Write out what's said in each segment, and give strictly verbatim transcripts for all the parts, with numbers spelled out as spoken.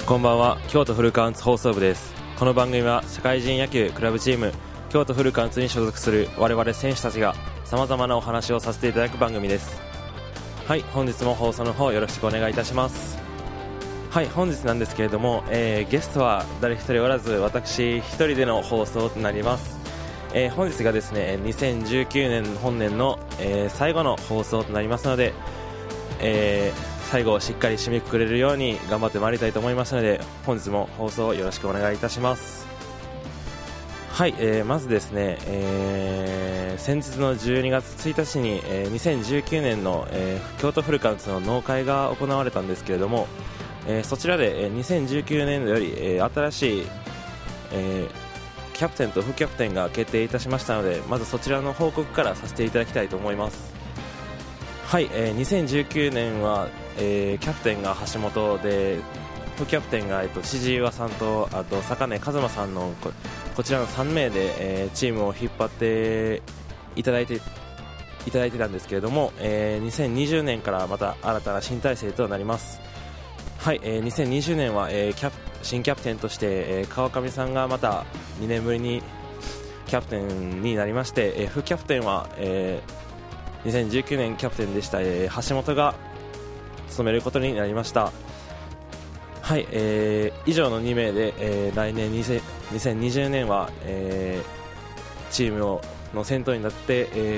こんばんは。京都フルカウンツ放送部です。この番組は社会人野球クラブチーム京都フルカウンツに所属する我々選手たちがさまざまなお話をさせていただく番組です。はい、本日も放送の方よろしくお願いいたします。はい、本日なんですけれども、えー、ゲストは誰一人おらず私一人での放送となります。えー、本日がですねにせんじゅうきゅうねん本年の、えー、最後の放送となりますので、えー最後をしっかり締めくくれるように頑張ってまいりたいと思いますので、本日も放送よろしくお願いいたします。はい、えー、まずですね、えー、先日のじゅうにがつついたちに、えー、にせんじゅうきゅうねんの、えー、京都フルカウンツの納会が行われたんですけれども、えー、そちらで、えー、にせんじゅうきゅうねん度より、えー、新しい、えー、キャプテンと副キャプテンが決定いたしましたので、まずそちらの報告からさせていただきたいと思います。はい、えー、にせんじゅうきゅうねんは、えー、キャプテンが橋本で副キャプテンが、えっと、千々岩さんとあと坂根和馬さんの こ, こちらのさん名で、えー、チームを引っ張っていただいていただいてたんですけれども、えー、にせんにじゅうねんからまた新たな新体制となります。はい、えー、にせんにじゅうねんは、えー、キャプ新キャプテンとして、えー、川上さんがまたにねんぶりにキャプテンになりまして、えー、副キャプテンは、えーにせんじゅうきゅうねんキャプテンでした、えー、橋本が務めることになりました。はい、えー、以上のに名で、えー、来年にせんにじゅうねんは、えー、チームをの先頭になって、え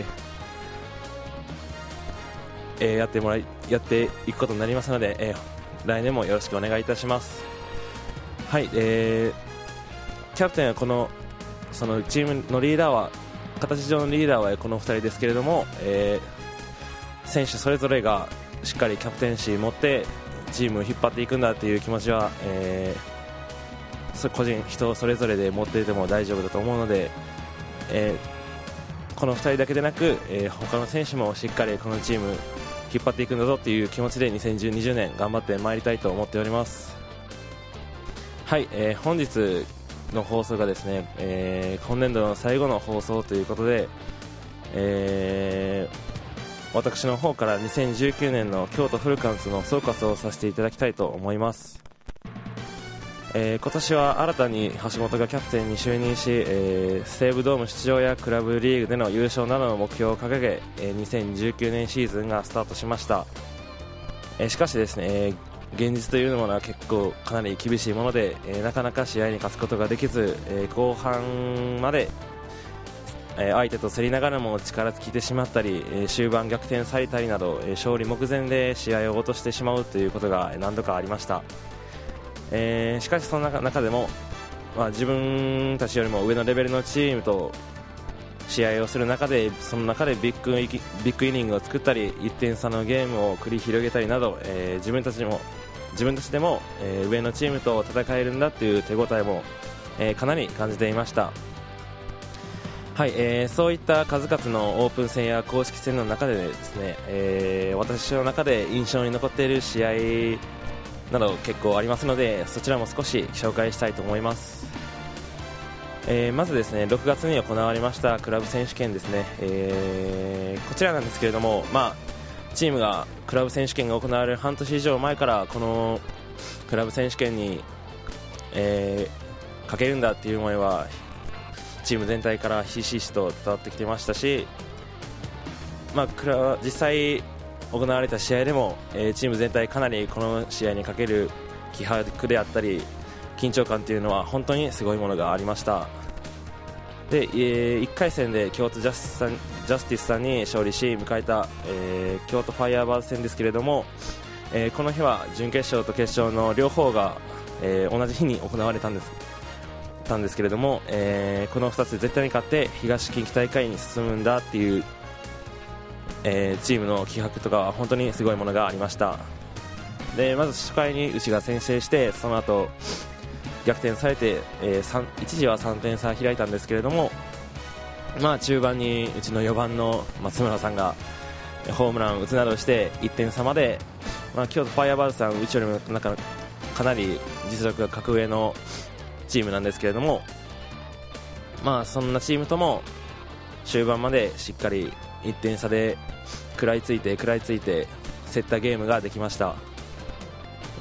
ーえー、やってもらいやっていくことになりますので、えー、来年もよろしくお願いいたします。はい、えー、キャプテンはこのそのチームのリーダーは形上のリーダーはこのふたりですけれども、えー、選手それぞれがしっかりキャプテンシーを持ってチームを引っ張っていくんだという気持ちは、えー、個人人それぞれで持っていても大丈夫だと思うので、えー、このふたりだけでなく、えー、他の選手もしっかりこのチーム引っ張っていくんだぞという気持ちでにせんにじゅうねん頑張ってまいりたいと思っております。はい、えー、本日の放送がですね、えー、今年度の最後の放送ということで、えー、私の方からにせんじゅうきゅうねんの京都フルカウンツの総括をさせていただきたいと思います。えー、今年は新たに橋本がキャプテンに就任し、えー、西武ドーム出場やクラブリーグでの優勝などの目標を掲げ、えー、にせんじゅうきゅうねんシーズンがスタートしました。えー、しかしですね、えー現実というものは結構かなり厳しいもので、えー、なかなか試合に勝つことができず、えー、後半まで、えー、相手と競りながらも力尽きてしまったり、えー、終盤逆転されたりなど、えー、勝利目前で試合を落としてしまうということが何度かありました。えー、しかしその中でも、まあ、自分たちよりも上のレベルのチームと試合をする中でその中でビッグイビッグイニングを作ったりいってん差のゲームを繰り広げたりなど、えー、自分たちも自分たちでも、えー、上のチームと戦えるんだという手応えも、えー、かなり感じていました。はい、えー、そういった数々のオープン戦や公式戦の中でですね、えー、私の中で印象に残っている試合など結構ありますので、そちらも少し紹介したいと思います。えー、まずですねろくがつに行われましたクラブ選手権ですね、えー、こちらなんですけれども、まあチームがクラブ選手権が行われる半年以上前からこのクラブ選手権に、えー、かけるんだっていう思いはチーム全体からひしひしと伝わってきてましたし、まあ、クラ実際行われた試合でも、えー、チーム全体かなりこの試合にかける気迫であったり緊張感というのは本当にすごいものがありました。で、えー、いっかい戦で京都ジャスさんジャスティスさんに勝利し迎えた、えー、京都ファイヤーバーズ戦ですけれども、えー、この日は準決勝と決勝の両方が、えー、同じ日に行われたんですたんですけれども、えー、このふたつで絶対に勝って東近畿大会に進むんだっていう、えー、チームの気迫とか本当にすごいものがありました。でまず初回に内が先制してその後逆転されて、えー、一時はさんてん差開いたんですけれども、まあ、中盤にうちのよばんの松村さんがホームランを打つなどしていってん差まで、まあ、京都ファイヤーバーズさんうちよりもなんかかなり実力が格上のチームなんですけれども、まあ、そんなチームとも終盤までしっかりいってん差で食らいついて食らいついて競ったゲームができました。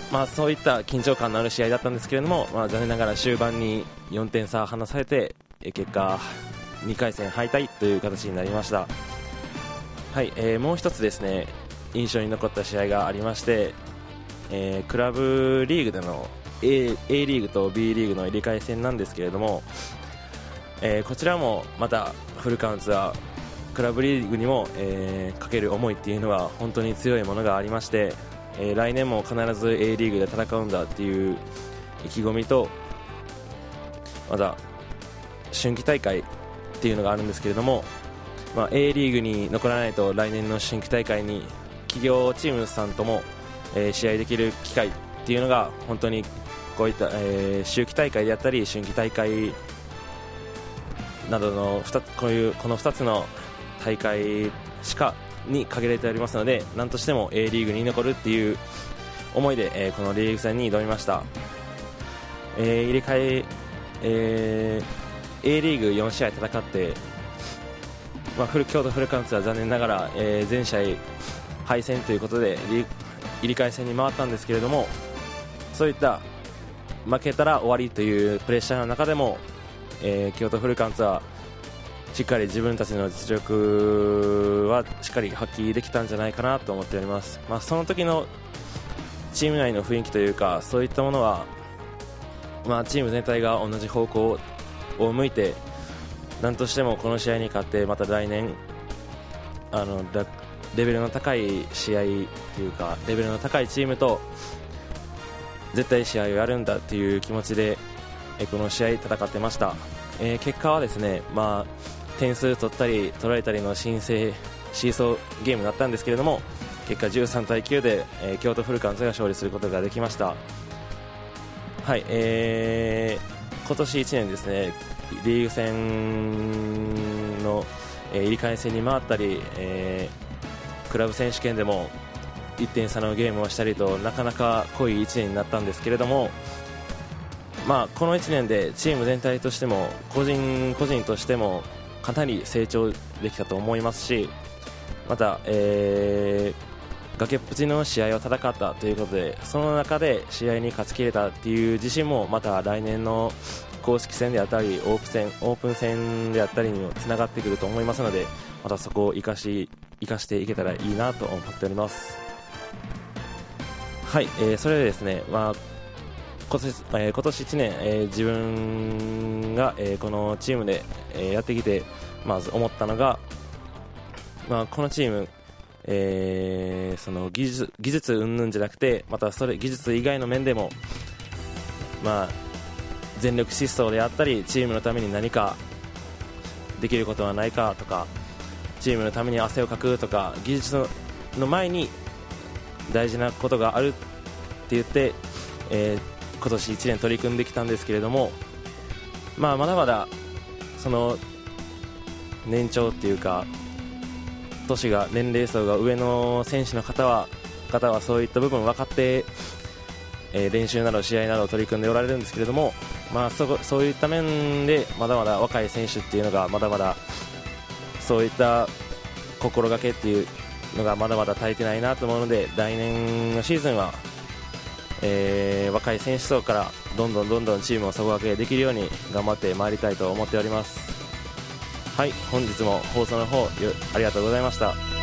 まあ、そういった緊張感のある試合だったんですけれども、まあ、残念ながら終盤によんてん差離されて結果にかい戦敗退という形になりました。はい、えー、もう一つですね印象に残った試合がありまして、えー、クラブリーグでの A, A リーグと B リーグの入れ替え戦なんですけれども、えー、こちらもまたフルカウンツはクラブリーグにも、えー、かける思いっていうのは本当に強いものがありまして、えー、来年も必ず A リーグで戦うんだっていう意気込みと、また春季大会っていうのがあるんですけれども、まあ、A リーグに残らないと来年の春季大会に企業チームさんとも、えー、試合できる機会っていうのが本当にこういった、えー、秋季大会であったり春季大会などのふたこういうこのふたつの大会しかに限られておりますので、何としても A リーグに残るっていう思いで、えー、このリーグ戦に挑みました。えー、入れ替ええー、A リーグよん試合戦って、まあ、フル京都フルカウンツは残念ながら、えー、全試合敗戦ということで入れ替え戦に回ったんですけれども、そういった負けたら終わりというプレッシャーの中でも、えー、京都フルカウンツはしっかり自分たちの実力はしっかり発揮できたんじゃないかなと思っております。まあ、その時のチーム内の雰囲気というかそういったものは、まあ、チーム全体が同じ方向を向いて何としてもこの試合に勝ってまた来年あのレベルの高い試合というかレベルの高いチームと絶対試合をやるんだという気持ちでこの試合戦ってました。えー、結果はですね、まあ、点数取ったり取られたりの新生シーソーゲームだったんですけれども、結果じゅうさんたいきゅうで、えー、京都フルカウンツが勝利することができました。はい、えー、今年いちねんですねリーグ戦の、えー、入り替え戦に回ったり、えー、クラブ選手権でもいってん差のゲームをしたりとなかなか濃いいちねんになったんですけれども、まあ、このいちねんでチーム全体としても個人個人としてもかなり成長できたと思いますし、また、えー、崖っぷちの試合を戦ったということでその中で試合に勝ち切れたという自信もまた来年の公式戦であったりオープン戦、オープン戦であったりにもつながってくると思いますので、またそこを生かし、生かしていけたらいいなと思っております。はい、えー、それでですね、まあ今年、えー、今年いちねん、えー、自分が、えー、このチームで、えー、やってきてまず思ったのが、まあ、このチーム、えー、その技術、技術云々じゃなくてまたそれ技術以外の面でも、まあ、全力疾走であったりチームのために何かできることはないかとかチームのために汗をかくとか技術の前に大事なことがあるって言って、えー今年いちねん取り組んできたんですけれども、まあ、まだまだその年長っていうか年が年齢層が上の選手の方は方はそういった部分分かって、えー、練習など試合などを取り組んでおられるんですけれども、まあ、そ, そういった面でまだまだ若い選手っていうのがまだまだそういった心がけっていうのがまだまだ足りてないなと思うので、来年のシーズンはえー、若い選手層からどんどんどんどんチームを底上げできるように頑張ってまいりたいと思っております。はい、本日も放送の方ありがとうございました。